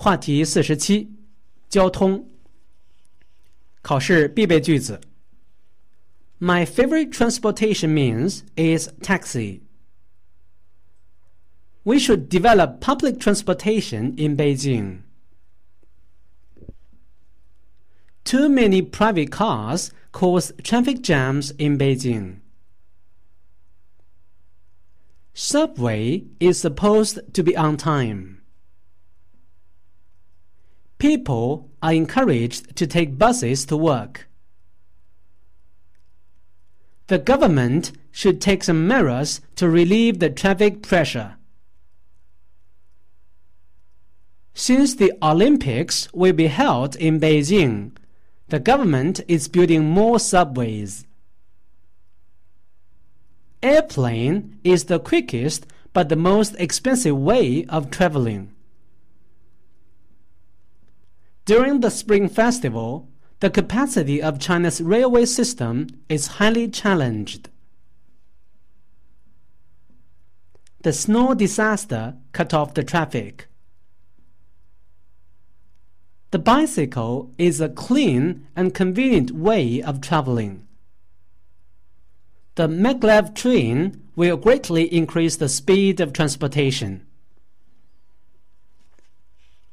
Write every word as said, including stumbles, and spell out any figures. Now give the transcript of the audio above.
话题四十七，交通。考试必备句子。My favorite transportation means is taxi. We should develop public transportation in Beijing. Too many private cars cause traffic jams in Beijing. Subway is supposed to be on time. People are encouraged to take buses to work. The government should take some measures to relieve the traffic pressure. Since the Olympics will be held in Beijing, the government is building more subways. Airplane is the quickest but the most expensive way of traveling. During the Spring Festival, the capacity of China's railway system is highly challenged. The snow disaster cut off the traffic. The bicycle is a clean and convenient way of traveling. The maglev train will greatly increase the speed of transportation.